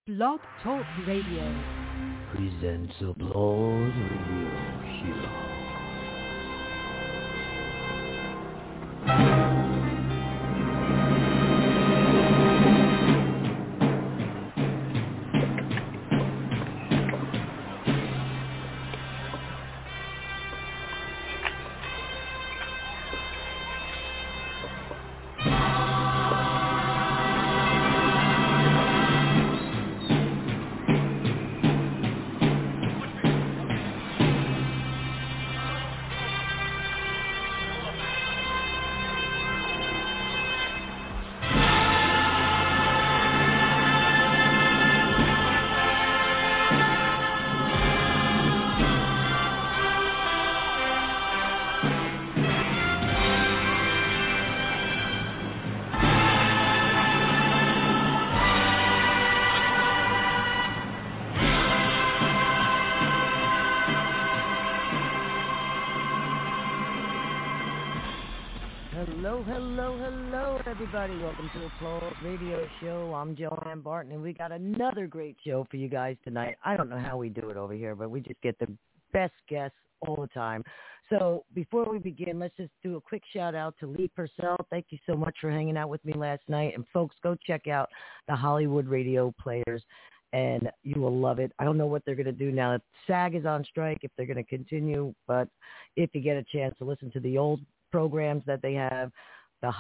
Blog Talk Radio presents Applause Radio Show. Hello, everybody. Welcome to Applause Radio Show. I'm Joanne Barton, and we got another great show for you guys tonight. I don't know how we do it over here, but we just get the best guests all the time. So before we begin, let's just do a quick shout-out to Lee Purcell. Thank you so much for hanging out with me last night. And, folks, go check out the Hollywood Radio Players, and you will love it. I don't know what they're going to do now that SAG is on strike, if they're going to continue, but if you get a chance to listen to the old programs that they have, the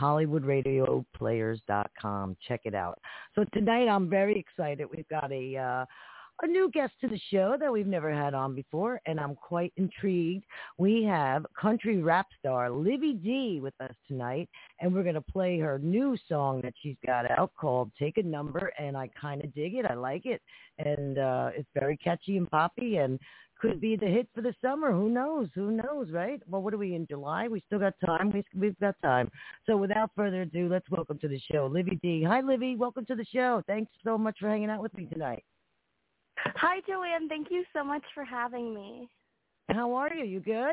HollywoodRadioPlayers.com. Check it out. So tonight I'm very excited. We've got a new guest to the show that we've never had on before, and I'm quite intrigued. We have country rap star Livy D with us tonight, and we're going to play her new song that she's got out called Take a Number, and I kind of dig it. I like it, and it's very catchy and poppy, and could be the hit for the summer. Who knows? Who knows, right? Well, what are we in July? We still got time. We've got time. So without further ado, let's welcome to the show Livy D. Hi, Livy. Welcome to the show. Thanks so much for hanging out with me tonight. Hi, Joanne. Thank you so much for having me. How are you? You good?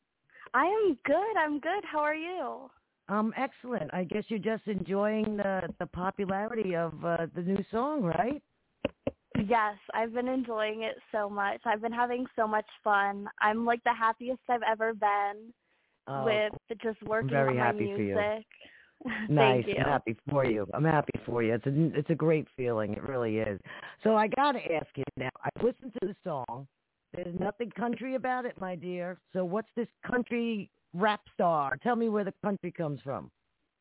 I am good. I'm good. How are you? Excellent. I guess you're just enjoying the popularity of the new song, right? Yes, I've been enjoying it so much. I've been having so much fun. I'm like the happiest I've ever been with just working on my music. Nice. Thank you. I'm happy for you. It's a great feeling. It really is. So I got to ask you now. I listened to the song. There's nothing country about it, my dear. So what's this country rap star? Tell me where the country comes from.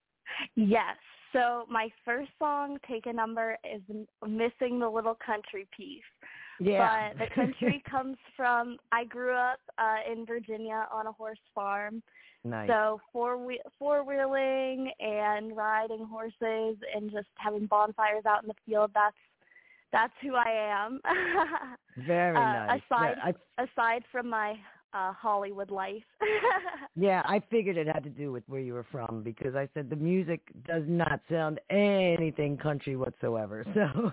Yes. So my first song, Take a Number, is missing the little country piece. Yeah. But the country comes from, I grew up in Virginia on a horse farm. Nice. So four-wheeling and riding horses and just having bonfires out in the field, that's who I am. Very nice. Aside from my Hollywood life. Yeah, I figured it had to do with where you were from because I said the music does not sound anything country whatsoever. So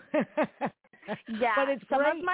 yeah, but it's some great.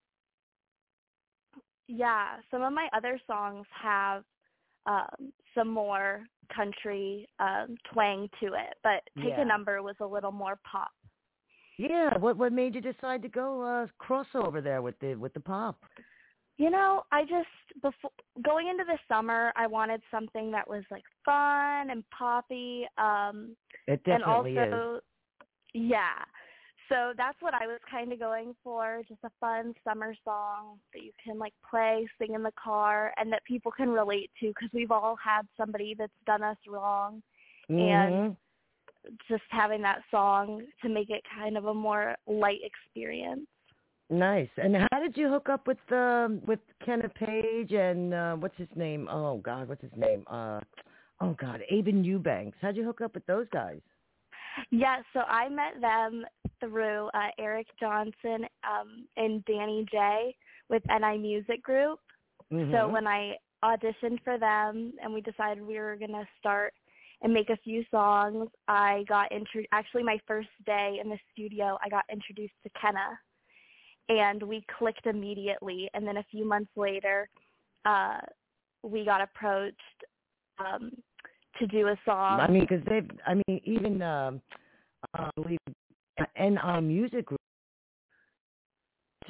Some of my other songs have some more country twang to it, but Take a Number was a little more pop. Yeah, what made you decide to go crossover there with the pop? You know, before going into the summer, I wanted something that was like fun and poppy. It definitely and also, is. Yeah. So that's what I was kind of going for, just a fun summer song that you can like play, sing in the car, and that people can relate to because we've all had somebody that's done us wrong. Mm-hmm. And just having that song to make it kind of a more light experience. Nice. And how did you hook up with Kenneth Page and what's his name? Oh God, what's his name? Aben Eubanks. How'd you hook up with those guys? Yeah, so I met them through Eric Johnson and Danny J with NI Music Group. Mm-hmm. So when I auditioned for them and we decided we were going to start and make a few songs, I got actually my first day in the studio, I got introduced to Kenna. And we clicked immediately. And then a few months later, we got approached to do a song. I mean, because even I believe NI Music Group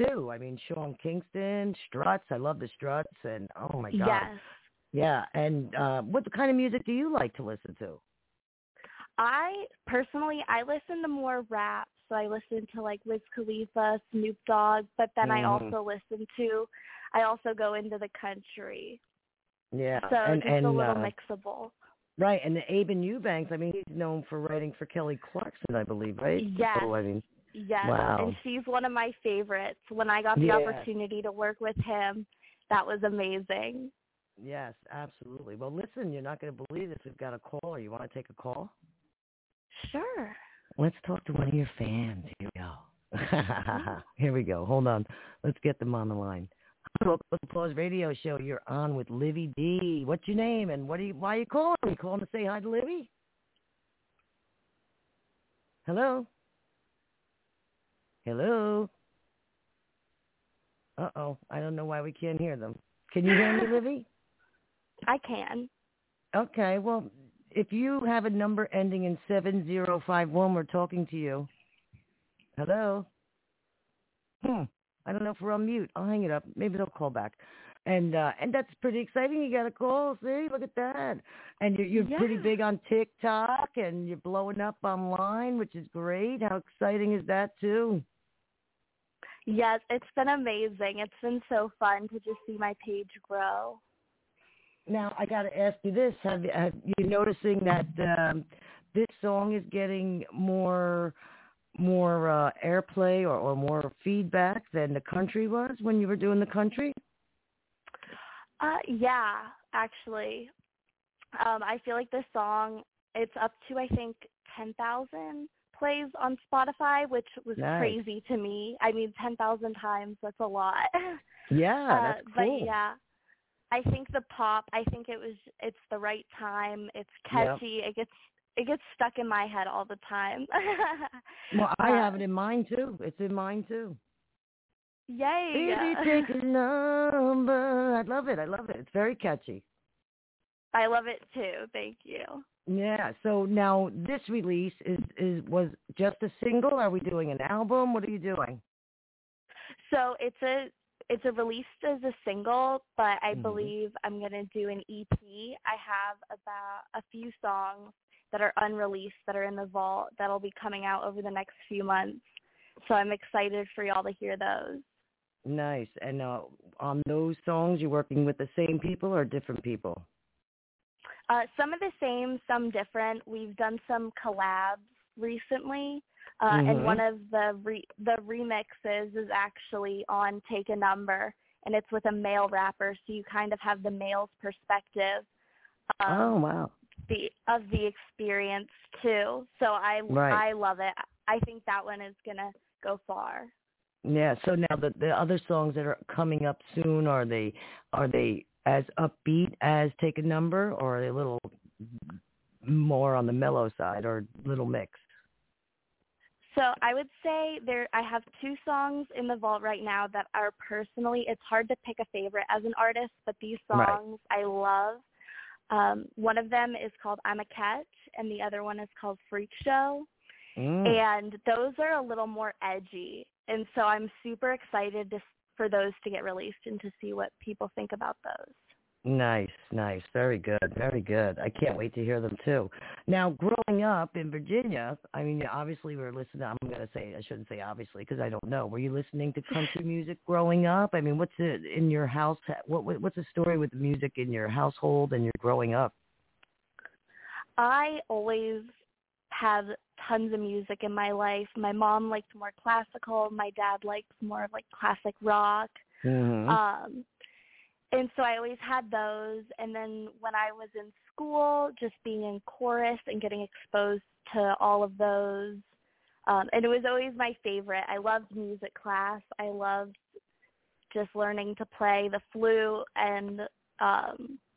too. I mean, Sean Kingston, Struts. I love the Struts, and oh my God. Yes. Yeah, and what kind of music do you like to listen to? I listen to more rap. So I listen to like Wiz Khalifa, Snoop Dogg, but then I also go into the country. Yeah. So and just a little mixable. Right, and the Aben Eubanks, I mean, he's known for writing for Kelly Clarkson, I believe, right? Yes. So, I mean, yes. Wow. And she's one of my favorites. When I got the opportunity to work with him, that was amazing. Yes, absolutely. Well, listen, you're not going to believe this. We've got a caller. You want to take a call? Sure. Let's talk to one of your fans. Here we go. Here we go. Hold on. Let's get them on the line. Welcome to the Applause Radio Show. You're on with Livy D. What's your name and why are you calling? Are you calling to say hi to Livy? Hello? Hello? Uh-oh. I don't know why we can't hear them. Can you hear me, Livy? I can. Okay. Well, if you have a number ending in 7051, we're talking to you. Hello? I don't know if we're on mute. I'll hang it up. Maybe they'll call back. And that's pretty exciting. You got a call. See, look at that. And you're pretty big on TikTok, and you're blowing up online, which is great. How exciting is that, too? Yes, it's been amazing. It's been so fun to just see my page grow. Now, I got to ask you this. Have you noticing that this song is getting more airplay or more feedback than the country was when you were doing the country? Yeah, actually. I feel like this song, it's up to, I think, 10,000 plays on Spotify, which was crazy to me. I mean, 10,000 times, that's a lot. Yeah, that's cool. But yeah, I think the pop, it's the right time. It's catchy. Yep. It gets stuck in my head all the time. Well, I have it in mine, too. It's in mine, too. Yay. Baby, take a number. I love it. It's very catchy. I love it, too. Thank you. Yeah. So now this release was just a single? Are we doing an album? What are you doing? So it's released as a single, but I believe I'm going to do an EP. I have about a few songs that are unreleased that are in the vault that'll be coming out over the next few months. So I'm excited for y'all to hear those. Nice. And on those songs, you're working with the same people or different people? Some of the same, some different. We've done some collabs recently, and one of the remixes is actually on Take a Number, and it's with a male rapper, so you kind of have the male's perspective. Oh, wow. Of the experience too. So I love it. I think that one is gonna go far. Yeah. So now the other songs that are coming up soon, are they as upbeat as Take a Number, or are they a little more on the mellow side, or little mixed? So I would say I have two songs in the vault right now that are personally, it's hard to pick a favorite as an artist, but these songs I love. One of them is called I'm a Catch, and the other one is called Freak Show. And those are a little more edgy. And so I'm super excited for those to get released and to see what people think about those. Nice. Very good. I can't wait to hear them, too. Now, growing up in Virginia, I mean, obviously we were listening. I shouldn't say obviously because I don't know. Were you listening to country music growing up? I mean, what's it in your house? What's the story with the music in your household and your growing up? I always have tons of music in my life. My mom liked more classical. My dad likes more of like classic rock. And so I always had those. And then when I was in school, just being in chorus and getting exposed to all of those. And it was always my favorite. I loved music class. I loved just learning to play the flute and I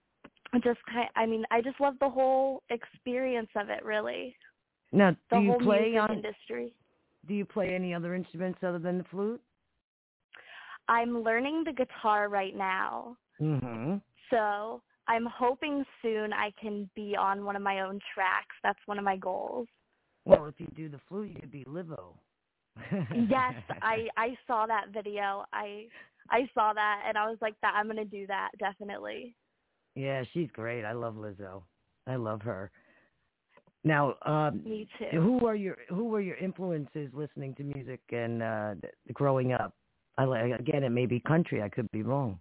just love the whole experience of it, really. Now, do you play industry? Do you play any other instruments other than the flute? I'm learning the guitar right now. So I'm hoping soon I can be on one of my own tracks. That's one of my goals. Well, if you do the flute, you could be Livo. Yes, I saw that video. I saw that, and I was like, that I'm gonna do that definitely. Yeah, she's great. I love Lizzo. I love her. Now, Me too. who were your influences listening to music and growing up? Again, it may be country. I could be wrong.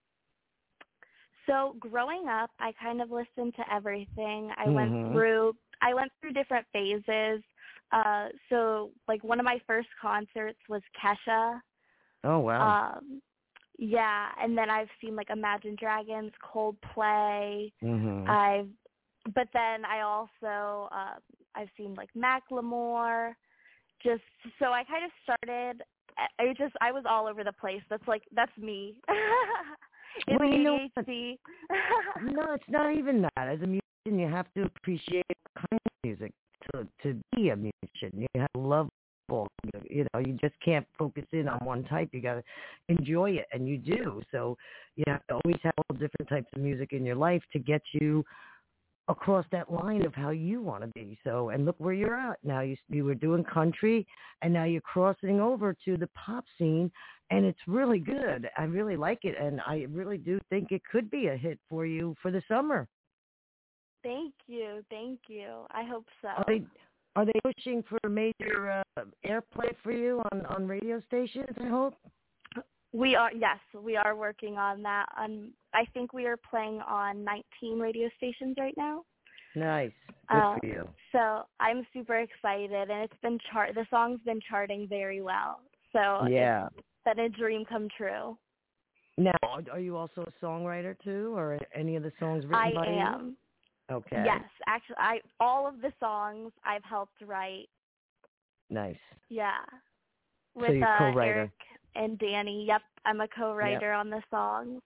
So growing up, I kind of listened to everything. I Mm-hmm. went through different phases. So like one of my first concerts was Kesha. Oh wow. Yeah, and then I've seen like Imagine Dragons, Coldplay. Mm-hmm. But then I also I've seen like Macklemore. Just so I kind of started. I was all over the place. That's me. It's Well, you know what? ADHD. No, it's not even that. As a musician, you have to appreciate kind of music to be a musician. You have to love all. You know, you just can't focus in on one type. You got to enjoy it, and you do. So you have to always have all different types of music in your life to get you across that line of how you want to be. So, and look where you're at now. You were doing country, and now you're crossing over to the pop scene, and it's really good. I really like it, and I really do think it could be a hit for you for the summer. Thank you. I hope so. Are they pushing for a major airplay for you on radio stations? I hope. Yes, we are working on that. I think we are playing on 19 radio stations right now. Nice. Good for you. So I'm super excited, and the song's been charting very well. So yeah, it's been a dream come true. Now, are you also a songwriter too, or any of the songs written by you? I am. Okay. Yes, actually, all of the songs I've helped write. Nice. Yeah. So you're co-writer. Eric and Danny. Yep, I'm a co-writer on the songs.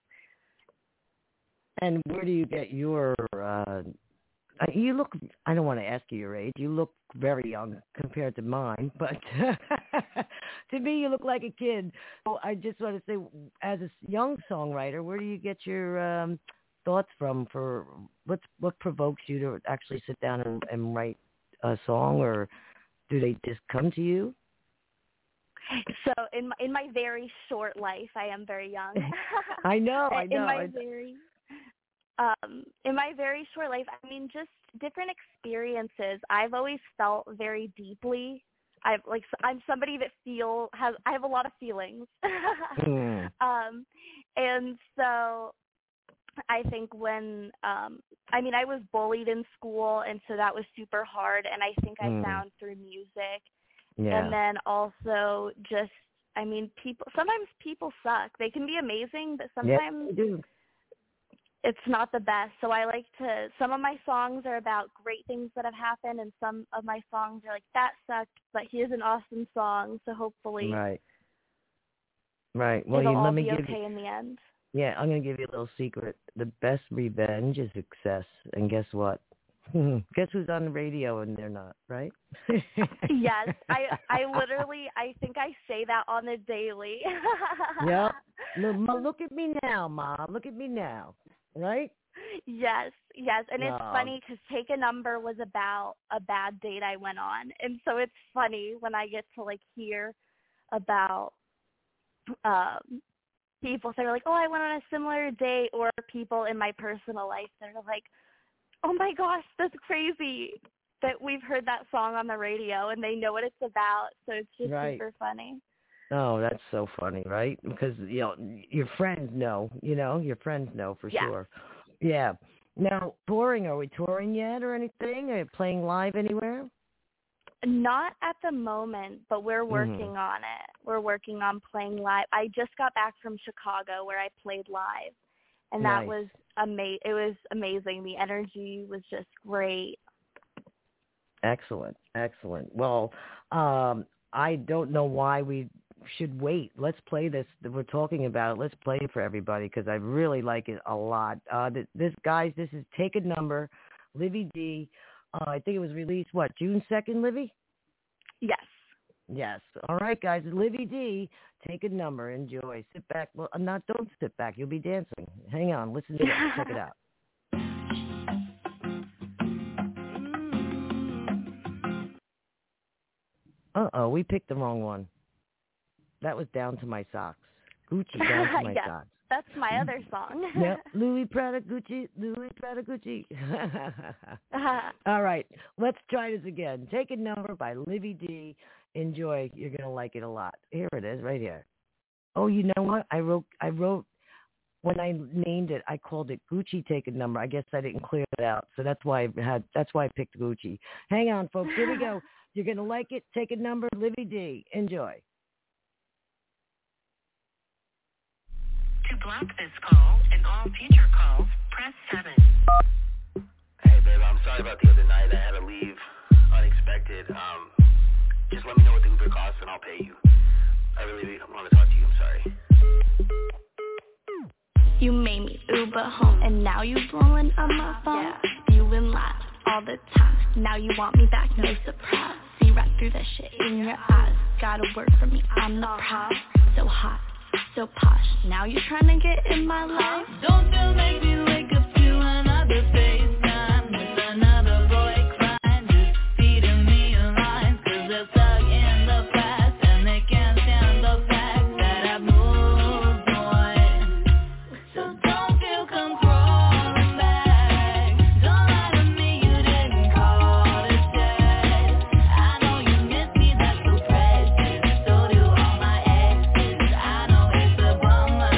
And where do you get your? You look. I don't want to ask you your age. You look very young compared to mine, but to me, you look like a kid. So I just want to say, as a young songwriter, where do you get your thoughts from? For what provokes you to actually sit down and write a song, or do they just come to you? So in my very short life, I am very young. I know. In my very short life, I mean, just different experiences. I've always felt very deeply. I'm somebody that I have a lot of feelings. And so I think when I was bullied in school, and so that was super hard, and I think I found through music. Yeah. And then also just, sometimes people suck. They can be amazing, but sometimes they do. It's not the best. So some of my songs are about great things that have happened, and some of my songs are like, that sucked, but here's an awesome song. So hopefully Right. Well, it'll all let me be give okay in the end. Yeah, I'm going to give you a little secret. The best revenge is success. And guess what? Guess who's on the radio and they're not, right? Yes. I literally, I think I say that on the daily. Yep. Look at me now, Ma. Look at me now. Right? Yes. And it's funny because Take a Number was about a bad date I went on. And so it's funny when I get to hear about people that are like, oh, I went on a similar date, or people in my personal life that are like, oh my gosh, that's crazy that we've heard that song on the radio and they know what it's about. So it's just super funny. Oh, that's so funny, right? Because, your friends know, your friends know for sure. Yeah. Now, touring, are we touring yet or anything? Are you playing live anywhere? Not at the moment, but we're working on it. We're working on playing live. I just got back from Chicago where I played live, and that was it was amazing. The energy was just great. Excellent. Well, I don't know why we should wait. Let's play this. We're talking about it. Let's play it for everybody because I really like it a lot. This is Take a Number, Livy D. I think it was released, June 2nd, Livy? Yes. All right, guys. Livy D, Take a Number. Enjoy. Sit back. Well, don't sit back. You'll be dancing. Hang on. Listen to it. Check it out. We picked the wrong one. That was Down to My Socks. Gucci, Down to My Yes, Socks. that's my other song. Yep, Louis Prada Gucci, Louis Prada Gucci. All right, let's try this again. Take a Number by Livy D. Enjoy. You're going to like it a lot. Here it is, right here. Oh, you know what? I wrote, when I named it, I called it Gucci Take a Number. I guess I didn't clear it out. So that's why I picked Gucci. Hang on, folks. Here we go. You're going to like it. Take a Number, Livy D. Enjoy. To block this call and all future calls, press 7. Hey, babe, I'm sorry about the other night. I had to leave unexpected. Just let me know what the Uber costs and I'll pay you. I really want to talk to you. I'm sorry. You made me Uber home, and now you blowing up my phone. Yeah. Spewing lies all the time. Now you want me back, no surprise. See right through that shit in your eyes. Gotta work for me, I'm the prize. So hot, so posh. Now you trying to get in my life. Don't you make me wake up to another FaceTime with another boy crying, just feeding me lines, 'cause they're stuck in the past and they can't stand the fact that I've moved on. So don't feel come crawling back. Don't lie to me, you didn't call to check. I know you miss me, that's so precious. So do all my exes. I know it's a bummer,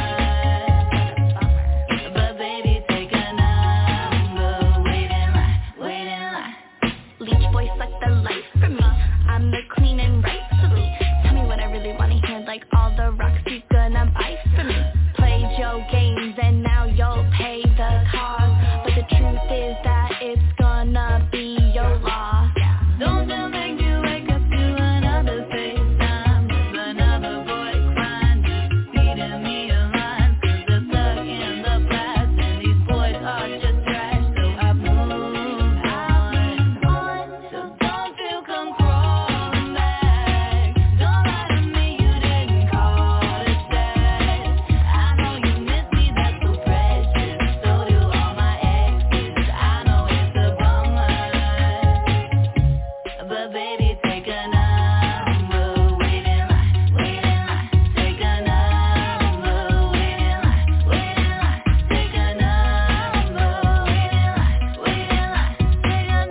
but baby, take a number. Wait in line, wait in line. Leech boy suck the life for me. I'm the queen and rightfully. Tell me what I really wanna hear, like all the rocks you gonna buy for me. Played your games and now you'll pay the cost. But the truth is that it's gonna be your loss. Don't you make me wake up to another FaceTime with another boy crying, just feeding me lines, 'cause they're stuck in the past and these boys are just trash. So I've moved on. So don't feel come crawling back. Don't lie to me, you didn't call to check. I know you miss me, that's so precious. So do all my exes. I know it's a bummer, but baby, take a number. Wait in line, wait in line. Take a number. Wait in line, wait in line. Take a number. Wait in line, wait in line. Take a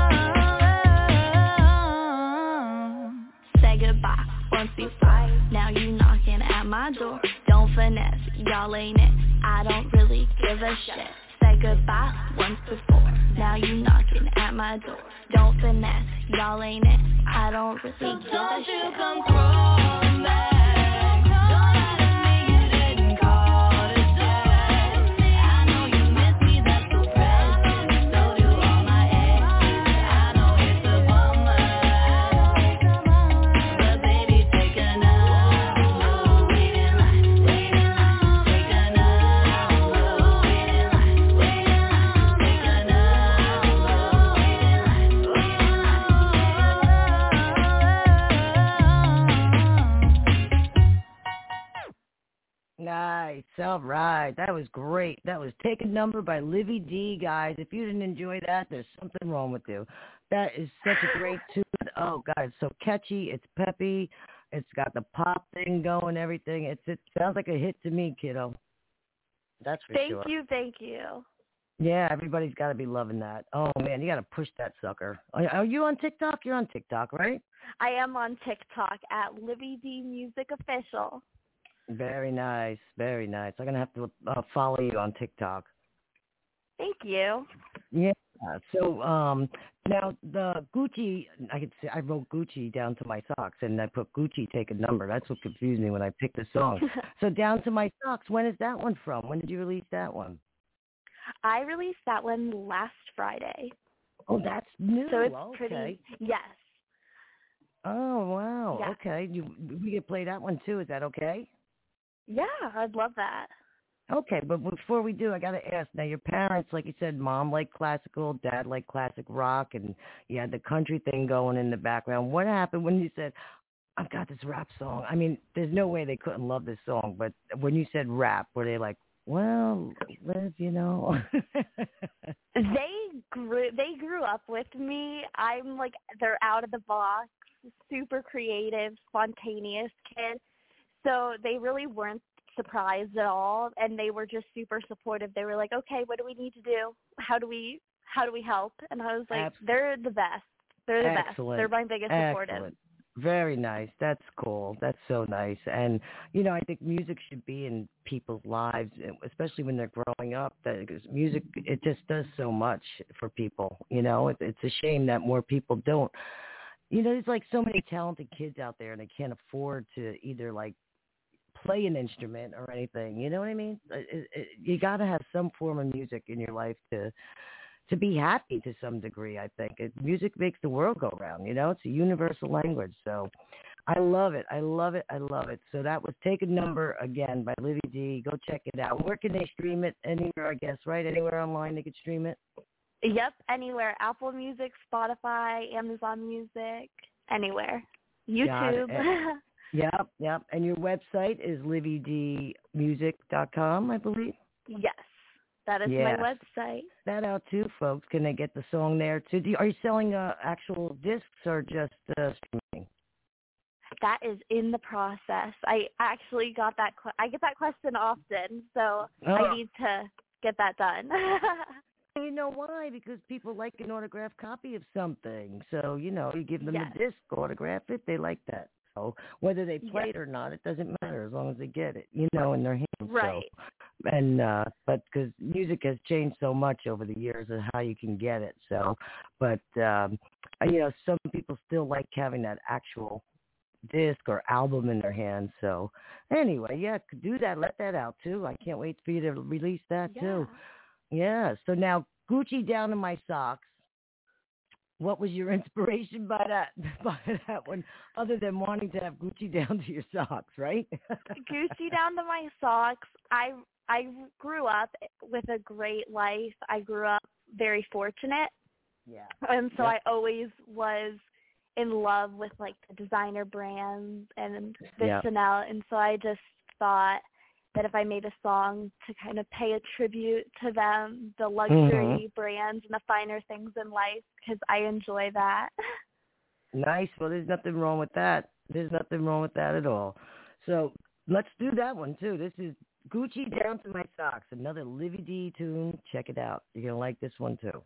number. Say goodbye once before. Now you knocking at my door. Don't finesse, y'all ain't it. I don't really give a shit. Say goodbye once before. Now you knocking at my door. Don't finesse, y'all ain't it. I don't really give a shit. Don't you come crawling back. Don't lie to me, you didn't call to check. I know you miss me, that's so precious. So do all my exes. I know it's a bummer, but baby, take a number. Wait in line, wait in line. Take a number. Wait in line, wait in line. Take a number. Wait in line, wait in line. Nice. All right. That was great. That was Take a Number by Livy D, guys. If you didn't enjoy that, there's something wrong with you. That is such a great tune. Oh, God, it's so catchy. It's peppy. It's got the pop thing going, everything. It sounds like a hit to me, kiddo. That's for sure. Thank you. Yeah, everybody's got to be loving that. Oh, man, you got to push that sucker. Are you on TikTok? You're on TikTok, right? I am on TikTok at Livy D Music Official. Very nice. Very nice. I'm going to have to follow you on TikTok. Thank you. Yeah. So now the Gucci, I wrote Gucci Down to My Socks, and I put Gucci Take a Number. That's what confused me when I picked the song. So Down to My Socks, when is that one from? When did you release that one? I released that one last Friday. Oh, that's new. So it's okay. pretty, yes. Oh, wow. Yeah. Okay. We could play that one too. Is that okay? Yeah, I'd love that. Okay, but before we do, I got to ask. Now, your parents, like you said, mom liked classical, dad liked classic rock, and you had the country thing going in the background. What happened when you said, I've got this rap song? I mean, there's no way they couldn't love this song, but when you said rap, were they like, well, Liz, you know? They grew up with me. I'm like, they're out of the box. super creative, spontaneous kid. So they really weren't surprised at all, and they were just super supportive. They were like, okay, what do we need to do? How do we help? And I was like, they're the best. They're the Excellent. best. They're my biggest supportive. Excellent. Very nice. That's cool. That's so nice. And, you know, I think music should be in people's lives, especially when they're growing up. Because music, it just does so much for people. You know, it's a shame that more people don't. You know, there's like so many talented kids out there, and they can't afford to either like play an instrument or anything. You know what I mean? You got to have some form of music in your life to be happy to some degree, I think. Music makes the world go round, you know? It's a universal language. So I love it. I love it. I love it. So that was Take a Number, again, by Livy D. Go check it out. Where can they stream it? Anywhere, I guess, right? Anywhere online they could stream it? Yep, anywhere. Apple Music, Spotify, Amazon Music, anywhere. YouTube. Yep. And your website is livydmusic.com, I believe? Yes. That is my website. That out too, folks. Can they get the song there too? Are you selling actual discs or just streaming? That is in the process. I actually got that. I get that question often, so I need to get that done. You know why? Because people like an autographed copy of something. So, you know, you give them a disc, autograph it. They like that. So whether they play it or not, it doesn't matter as long as they get it, you know, in their hands. Right. So, and but because music has changed so much over the years of how you can get it. So, but you know, some people still like having that actual disc or album in their hands. So anyway, do that. Let that out too. I can't wait for you to release that too. Yeah. So now, Gucci Down to My Socks. What was your inspiration by that one, other than wanting to have Gucci down to your socks, right? Gucci down to my socks. I grew up with a great life. I grew up very fortunate. Yeah. And so I always was in love with like the designer brands and the Chanel. And so I just thought that if I made a song to kind of pay a tribute to them, the luxury brands and the finer things in life, because I enjoy that. Nice. Well, there's nothing wrong with that. There's nothing wrong with that at all. So let's do that one, too. This is Gucci Down to My Socks, another Livy D tune. Check it out. You're going to like this one, too.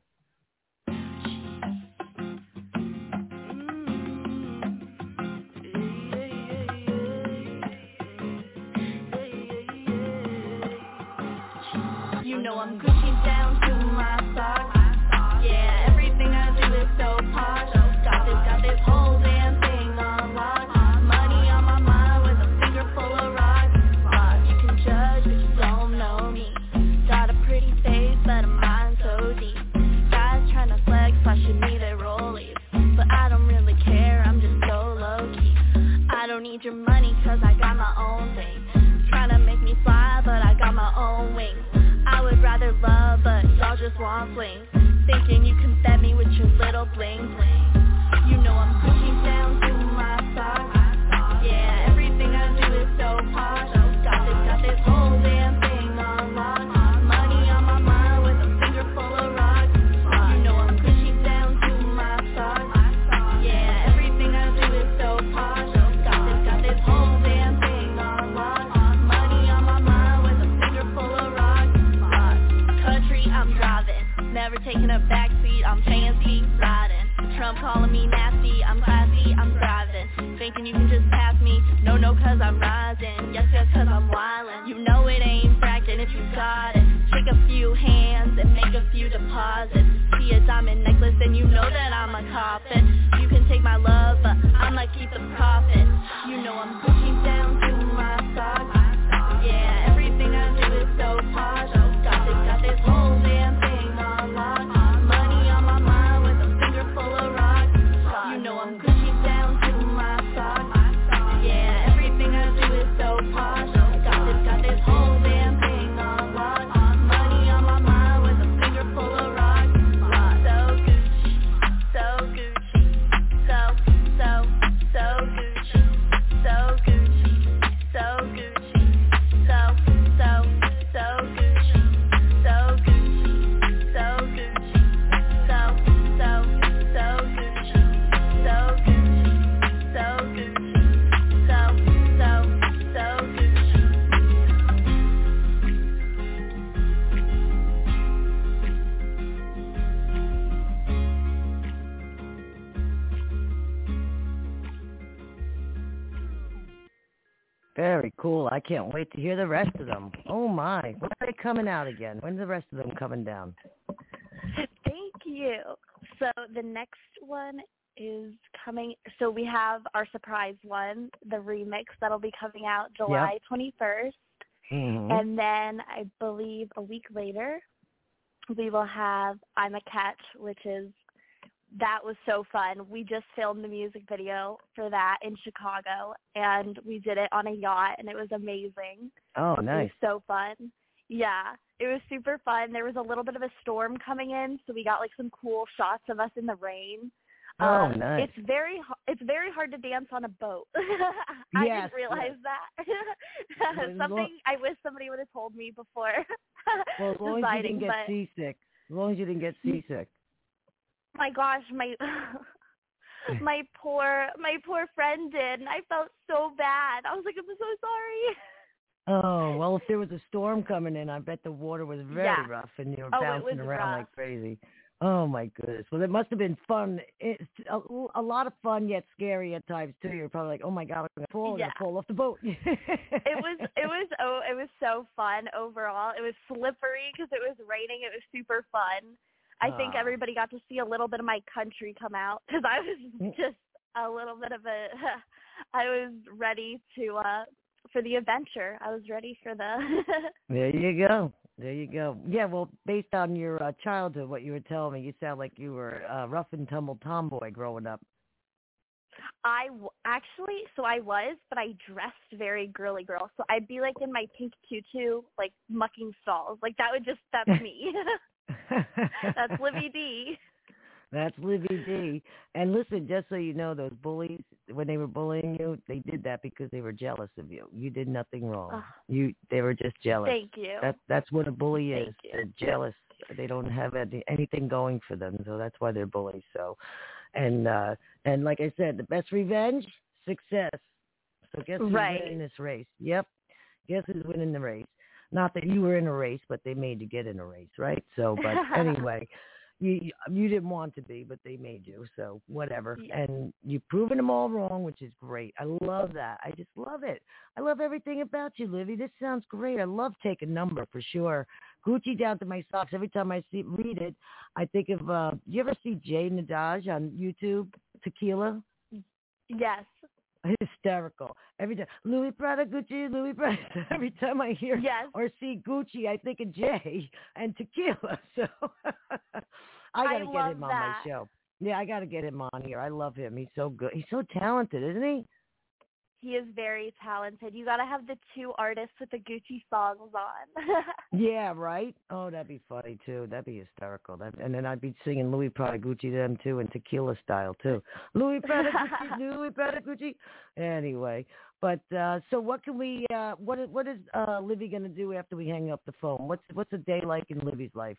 You know I'm Gucci down to my socks. Yeah, everything I do is so posh. Got this whole damn thing on lock. Money on my mind with a finger full of rocks. You can judge, but you don't know me. Got a pretty face, but a mind so deep. Guys trying to flex, I should need their rollies. But I don't really care, I'm just so low-key. I don't need your money, cause I got my own thing. Trying to make me fly, but I got my own wings. I would rather love, but y'all just want flings. Thinking you can fed me with your little bling bling. You know I'm Gucci down to my socks. Yeah, everything I do is so posh. Got this whole damn thing on lock. Money on my mind with a finger full of rocks. You know I'm Gucci down to my socks. Yeah, everything I do is so posh. Got this whole damn thing on lock. Money on my mind with a finger full of rocks. Country, I'm driving, never taking a backseat, I'm fancy, riding. Trump calling me nasty, I'm classy, I'm driving. Thinking you can just pass me, no, cause I'm rising. Yes, cause I'm wildin'. You know it ain't fracking if you got it. Shake a few hands and make a few deposits. See a diamond necklace and you know that I'm a coffin. You can take my love, but I'ma keep the profit. You know I'm Gucci down to my socks. Yeah, everything I do is so posh. Got this whole damn thing on lock. Money on my mind with a finger full of rocks. You know I'm Gucci down to my socks. Yeah, everything I do is so posh. Got this whole damn thing on lock. Money on my mind with a finger full of rocks. So Gucci, so Gucci, so Gucci, so Gucci, Very cool. I can't wait to hear the rest of them. Oh, my. When are they coming out again? When's the rest of them coming down? Thank you. So the next one is coming. So we have our surprise one, the remix, that'll be coming out July 21st. Mm-hmm. And then I believe a week later, we will have I'm a Catch, that was so fun. We just filmed the music video for that in Chicago, and we did it on a yacht, and it was amazing. Oh, nice. It was so fun. Yeah, it was super fun. There was a little bit of a storm coming in, so we got like some cool shots of us in the rain. Oh, nice. It's very hard to dance on a boat. I didn't realize that. Something I wish somebody would have told me before. Well, as long as you didn't get seasick. As long as you didn't get seasick. My gosh, my poor friend did, and I felt so bad. I was like, I'm so sorry. Oh, well, if there was a storm coming in, I bet the water was very rough, and you were bouncing around like crazy. Oh, my goodness. Well, it must have been fun. It's a lot of fun, yet scary at times, too. You're probably like, oh, my God, I'm going to fall off the boat. It was so fun overall. It was slippery because it was raining. It was super fun. I think everybody got to see a little bit of my country come out because I was just a little bit of I was ready to for the adventure. I was ready for the. There you go. Yeah, well, based on your childhood, what you were telling me, you sound like you were a rough and tumble tomboy growing up. I was, but I dressed very girly girl. So I'd be like in my pink tutu, like mucking stalls. Like that's me. That's Livy D. That's Livy D. And listen, just so you know, those bullies, when they were bullying you, they did that because they were jealous of you. You did nothing wrong. They were just jealous. Thank you. That's what a bully is. Thank you. They're jealous. They don't have anything going for them, so that's why they're bullies. So, and like I said, the best revenge, success. So guess who's winning this race? Yep. Guess who's winning the race? Not that you were in a race, but they made you get in a race, right? So, but anyway, you didn't want to be, but they made you. So whatever. Yeah. And you've proven them all wrong, which is great. I love that. I just love it. I love everything about you, Livy. This sounds great. I love Take a Number for sure. Gucci down to my socks. Every time I read it, I think of. You ever see Jay Nadaj on YouTube? Tequila. Yes. Hysterical. Every time. Louis Prada, Gucci, Louis Prada. Every time I hear or see Gucci, I think of Jay and Tequila. So I got to get him on my show. Yeah, I got to get him on here. I love him. He's so good. He's so talented, isn't he? He is very talented. You got to have the two artists with the Gucci songs on. Yeah, right? Oh, that'd be funny, too. That'd be hysterical. And then I'd be singing Louis Prada Gucci to them, too, and Tequila style, too. Louis Prada Gucci, Louis Prada Gucci. Anyway, but so what can we, what is Livy going to do after we hang up the phone? What's a day like in Livy's life?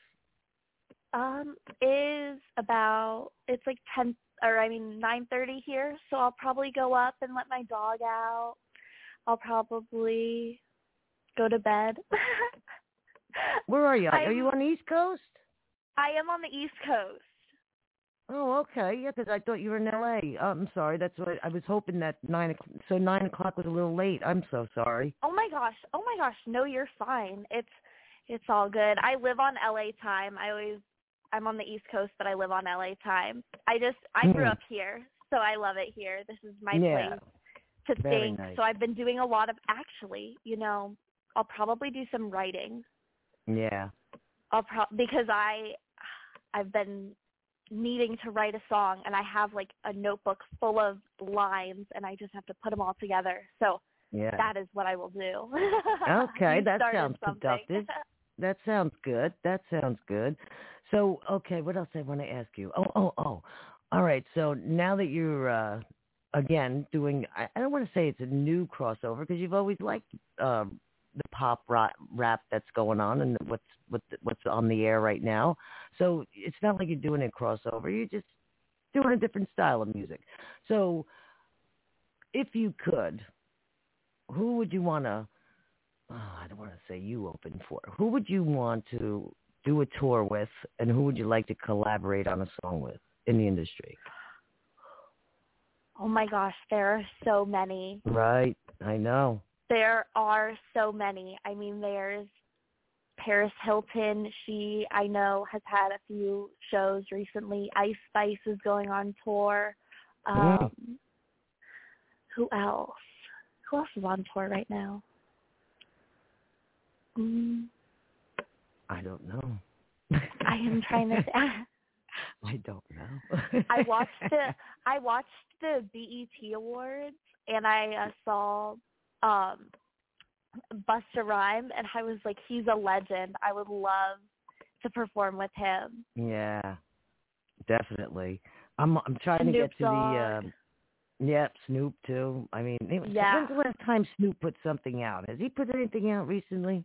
It's like 9:30 here, so I'll probably go up and let my dog out. I'll probably go to bed. Where are you? Are you on the East Coast? I am on the East Coast. Oh, okay. Yeah, because I thought you were in L.A. I'm sorry. That's what I was hoping that 9 o'clock. So 9 o'clock was a little late. I'm so sorry. Oh my gosh. No, you're fine. It's all good. I live on L.A. time. I'm on the East Coast, but I live on LA time. I grew up here, so I love it here. This is my place to think. Nice. So I've been doing a lot of, I'll probably do some writing. Yeah. Because I've been needing to write a song, and I have like a notebook full of lines, and I just have to put them all together. So that is what I will do. Okay, that sounds productive. That sounds good. So, okay, what else I want to ask you? Oh. All right, so now that you're, again, doing, I don't want to say it's a new crossover because you've always liked the pop rap that's going on and what's on the air right now. So it's not like you're doing a crossover. You're just doing a different style of music. So if you could, who would you want to, I don't want to say you open for, who would you want to do a tour with, and who would you like to collaborate on a song with in the industry? Oh my gosh, there are so many. Right, I know. There are so many. I mean, there's Paris Hilton. She, I know, has had a few shows recently. Ice Spice is going on tour. Who else? Who else is on tour right now? I don't know. I am trying to. I don't know. I watched the BET Awards, and I saw Busta Rhymes, and I was like, he's a legend. I would love to perform with him. Yeah, definitely. I'm trying to Snoop get to the Snoop too. I mean, when's the last time Snoop put something out? Has he put anything out recently?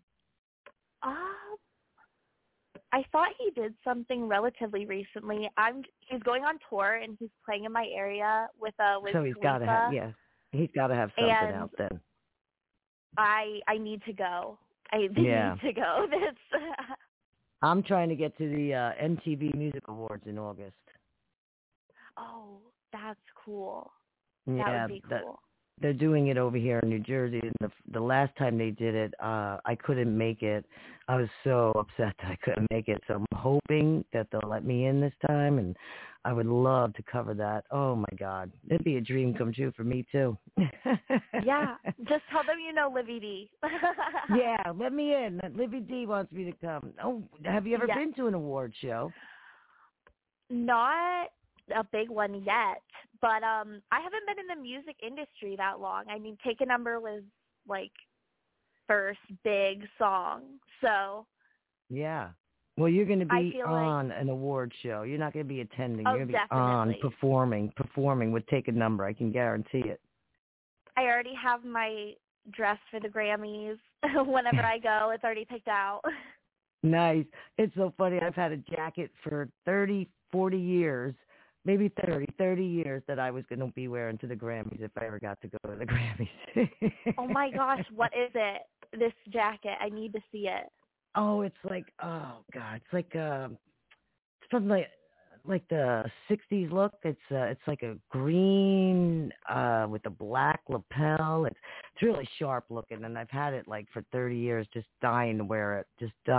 I thought he did something relatively recently. He's going on tour, and he's playing in my area with So he's got to have he's got to have something out then. I need to go. I need to go. I'm trying to get to the MTV Music Awards in August. Oh, that's cool. Yeah, that would be cool. They're doing it over here in New Jersey. And the last time they did it, I couldn't make it. I was so upset that I couldn't make it. So I'm hoping that they'll let me in this time, and I would love to cover that. Oh, my God. It'd be a dream come true for me, too. Yeah. Just tell them you know Livy D. Yeah, let me in. Livy D wants me to come. Oh, have you ever been to an award show? Not a big one yet, but I haven't been in the music industry that long. I mean, Take a Number was like first big song, so yeah. Well, you're going to be on an award show. You're not going to be attending. Oh, you're going to be on performing with Take a Number. I can guarantee it. I already have my dress for the Grammys. Whenever I go, it's already picked out. Nice. It's so funny. I've had a jacket for 30, 40 years. Maybe 30 years that I was going to be wearing to the Grammys if I ever got to go to the Grammys. Oh, my gosh. What is it, this jacket? I need to see it. Oh, it's like, oh, God. It's like something like the 60s look. It's like a green with a black lapel. It's really sharp looking, and I've had it like for 30 years, just dying to wear it.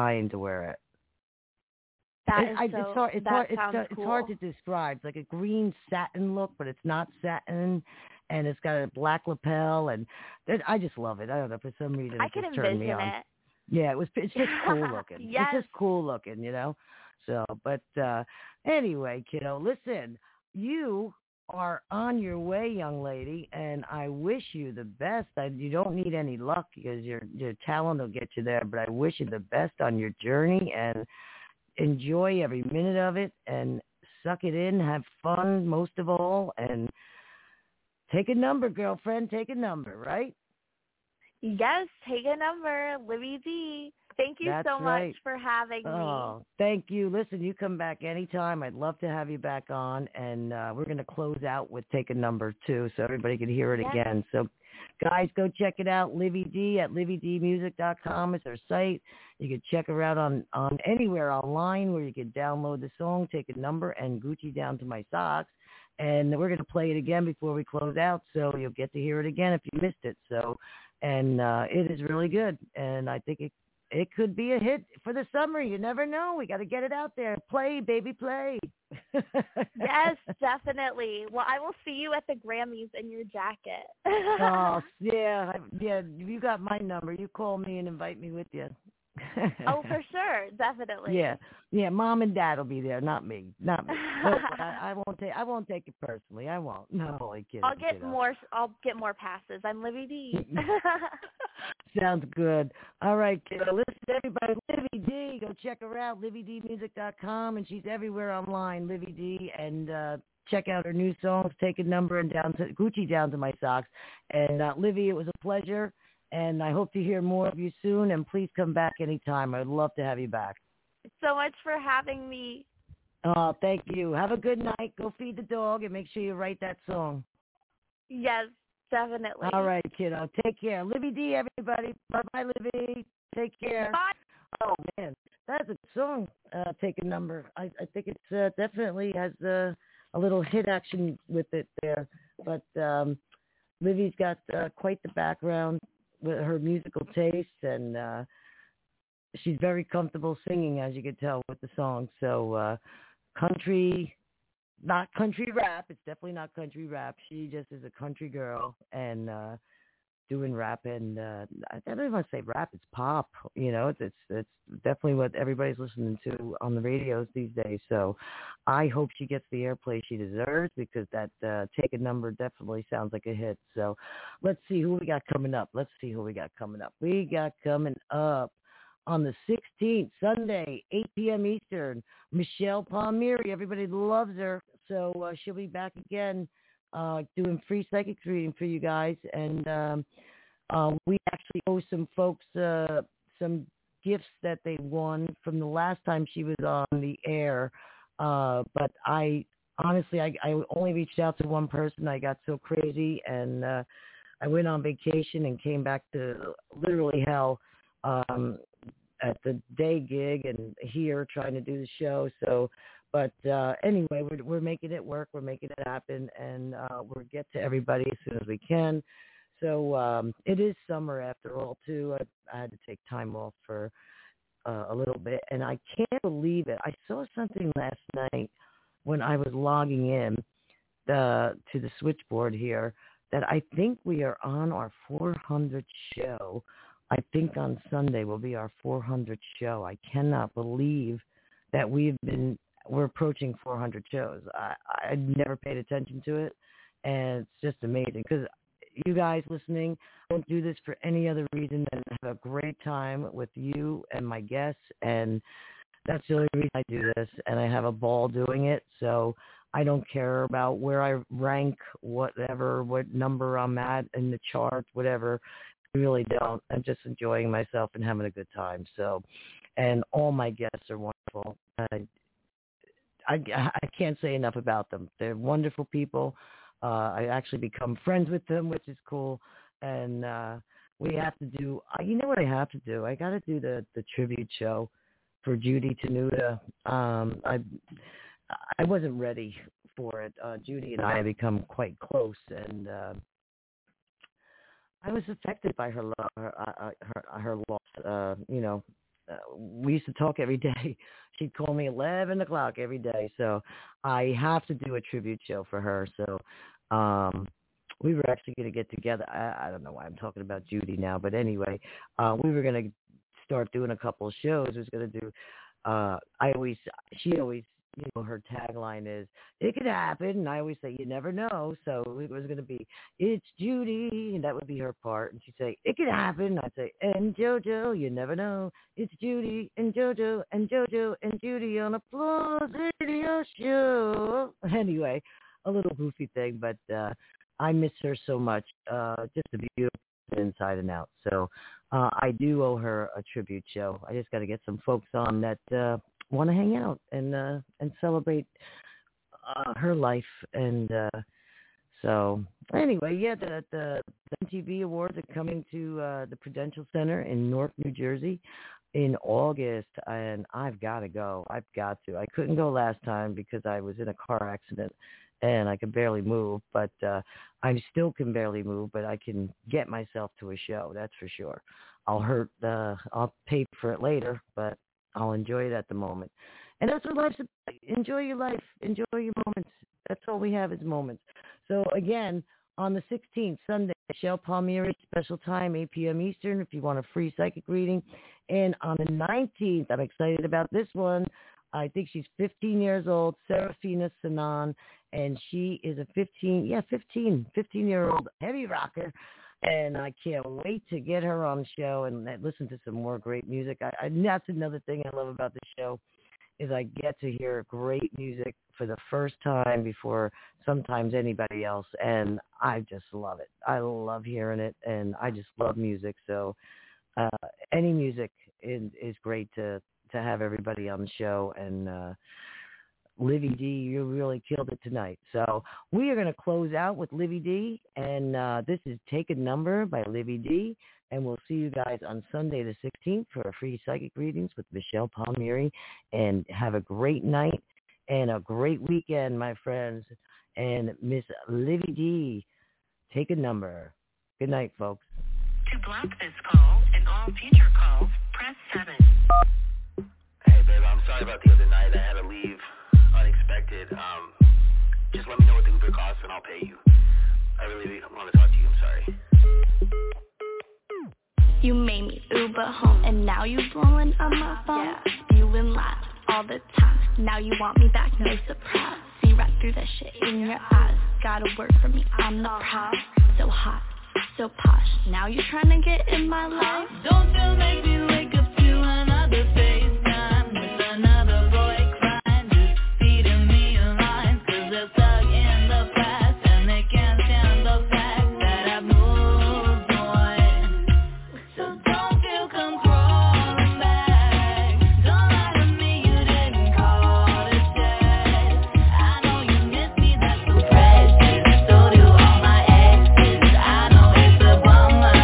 It's hard to describe. It's like a green satin look, but it's not satin, and it's got a black lapel, and I just love it. I don't know, for some reason it just turned me on. It. Yeah, it's just cool looking. Yes. It's just cool looking, you know. So, but anyway, kiddo, listen, you are on your way, young lady, and I wish you the best. You don't need any luck because your talent will get you there, but I wish you the best on your journey, and enjoy every minute of it, and suck it in, have fun most of all, and take a number, girlfriend. Take a number, right? Yes, take a number. Livy D. Thank you so much for having me. Oh, thank you. Listen, you come back anytime. I'd love to have you back on, and we're going to close out with Take a Number, too, so everybody can hear it again. So, guys, go check it out. Livy D at livydmusic.com is her site. You can check her out on anywhere online where you can download the song, Take a Number, and Gucci Down to My Socks. And we're going to play it again before we close out, so you'll get to hear it again if you missed it. So, and it is really good, and I think it could be a hit for the summer. You never know. We got to get it out there. Play, baby, play. Yes, definitely. Well, I will see you at the Grammys in your jacket. Oh, yeah. You got my number. You call me and invite me with you. Oh, for sure, definitely. Yeah. Mom and Dad will be there, not me. But I won't take it personally. I won't. No, I'm only kidding. I'll get more passes. I'm Livy D. Sounds good. All right, kiddo. Listen, everybody. Livy D. Go check her out. LivyDmusic.com, and she's everywhere online. Livy D. And check out her new songs. Take a Number and Gucci Down to My Socks. And Livy, it was a pleasure. And I hope to hear more of you soon. And please come back anytime. I'd love to have you back. So much for having me. Oh, thank you. Have a good night. Go feed the dog and make sure you write that song. Yes, definitely. All right, kiddo. Take care. Livy D, everybody. Bye-bye, Livy. Take care. Bye. Oh, man. That's a song, Take a Number. I think it's definitely has a little hit action with it there. But Livy's got quite the background. with her musical tastes, and she's very comfortable singing, as you can tell with the song. So country, not country rap. It's definitely not country rap. She just is a country girl and doing rap, and I don't even want to say rap. It's pop. It's definitely what everybody's listening to on the radios these days. So I hope she gets the airplay she deserves, because that Take a Number definitely sounds like a hit. So let's see who we got coming up. We got coming up on the 16th, Sunday, 8 p.m. Eastern, Michelle Palmieri. Everybody loves her. So she'll be back again doing free psychic reading for you guys. And we actually owe some folks some gifts that they won from the last time she was on the air. But I only reached out to one person. I got so crazy, and I went on vacation and came back to literally hell at the day gig and here trying to do the show. So, but anyway, we're making it work. We're making it happen, and we'll get to everybody as soon as we can. So it is summer after all, too. I had to take time off for a little bit, and I can't believe it. I saw something last night when I was logging in to the switchboard here that I think we are on our 400th show. I think on Sunday will be our 400th show. I cannot believe that we're approaching 400 shows. I never paid attention to it, and it's just amazing because you guys listening, I don't do this for any other reason than to have a great time with you and my guests, and that's the only reason I do this, and I have a ball doing it. So I don't care about where I rank, what number I'm at in the chart, whatever. I really don't. I'm just enjoying myself and having a good time. So, and all my guests are wonderful. I can't say enough about them. They're wonderful people. I actually become friends with them, which is cool. And we have to do, you know what I have to do? I got to do the tribute show for Judy Tenuta. I wasn't ready for it. Judy and I have become quite close, and I was affected by her loss. We used to talk every day. She'd call me 11 o'clock every day. So I have to do a tribute show for her. So we were actually going to get together. I don't know why I'm talking about Judy now, but anyway, we were going to start doing a couple of shows. I was going to do, she always, her tagline is, it could happen. And I always say, you never know. So it was going to be, it's Judy. And that would be her part. And she'd say, it could happen. I'd say, and JoJo, you never know. It's Judy and JoJo and JoJo and Judy on Applause Radio Show. Anyway, a little goofy thing, but I miss her so much. Just a beautiful inside and out. So I do owe her a tribute show. I just got to get some folks on that want to hang out and celebrate her life. And so anyway, yeah, the MTV Awards are coming to the Prudential Center in Newark, New Jersey in August, and I've got to go. I've got to. I couldn't go last time because I was in a car accident and I could barely move, but I still can barely move, but I can get myself to a show, that's for sure. I'll pay for it later, but I'll enjoy it at the moment. And that's what life's about. Enjoy your life. Enjoy your moments. That's all we have is moments. So, again, on the 16th, Sunday, Michelle Palmieri, special time, 8 p.m. Eastern, if you want a free psychic reading. And on the 19th, I'm excited about this one. I think she's 15 years old, Serafina Sanan, and she is a 15-year-old heavy rocker. And I can't wait to get her on the show and listen to some more great music. That's another thing I love about the show is I get to hear great music for the first time before sometimes anybody else, and I just love it. I love hearing it, and I just love music. So any music is great to have everybody on the show, and Livy D, you really killed it tonight. So we are going to close out with Livy D, and this is Take a Number by Livy D, and we'll see you guys on Sunday the 16th for a free psychic readings with Michelle Palmieri, and have a great night and a great weekend, my friends. And Miss Livy D, Take a Number. Good night, folks. To block this call and all future calls, press 7. Hey, babe, I'm sorry about the other night. I had to leave unexpected. Just let me know what the Uber costs and I'll pay you. I really want to talk to you. I'm sorry. You made me Uber home, and now you blowing up my phone. Spewing lies all the time. Now you want me back, no surprise. See right through that shit in your eyes. Gotta work for me, I'm the prize. So hot, so posh. Now you're trying to get in my life. Don't you make me wake up to another FaceTime with another boy crying, just feeding me lines, 'cause they're stuck in the past and they can't stand the fact that I've moved on. So don't you come crawling back. Don't lie to me, you didn't call to check. I know you miss me, that's so precious. So do all my exes. I know it's a bummer,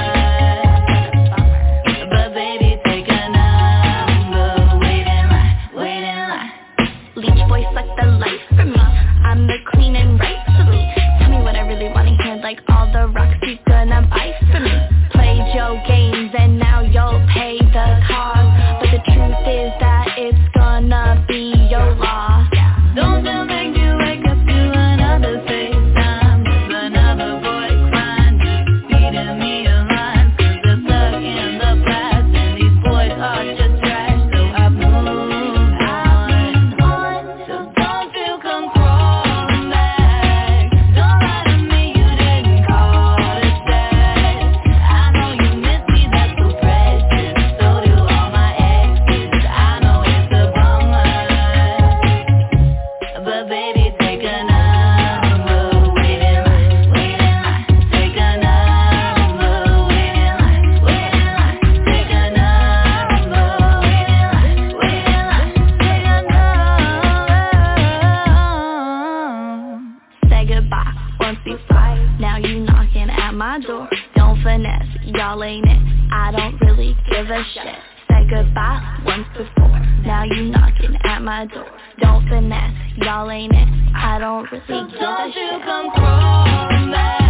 but baby, take a number. Wait in line. Leech boy suck the life for me. I'm the queen and rightfully. Tell me what I really wanna hear, like all the rocks you gonna buy for me. Played your games and now you'll pay the cost. But the truth is that it's gonna be your loss. Don't you make me wake up to another FaceTime with another boy crying, just feeding me lines, 'cause they're stuck in the past and these boys are just trash. So I've moved on. So don't you come crawling back. Don't lie to me, you didn't call to check. I know you miss me, that's so precious. So do all my exes. I know it's a bummer, but baby, take a number. Wait in line. Take a number. Wait in line. Take a number. Wait in line. Take a number. Say goodbye once before. Now you knocking at my door. Don't finesse, y'all ain't it. I don't really give a shit. Say goodbye once before. Now you knocking at my door. Don't finesse, y'all ain't it. I don't really give a shit. Don't you come crawling back.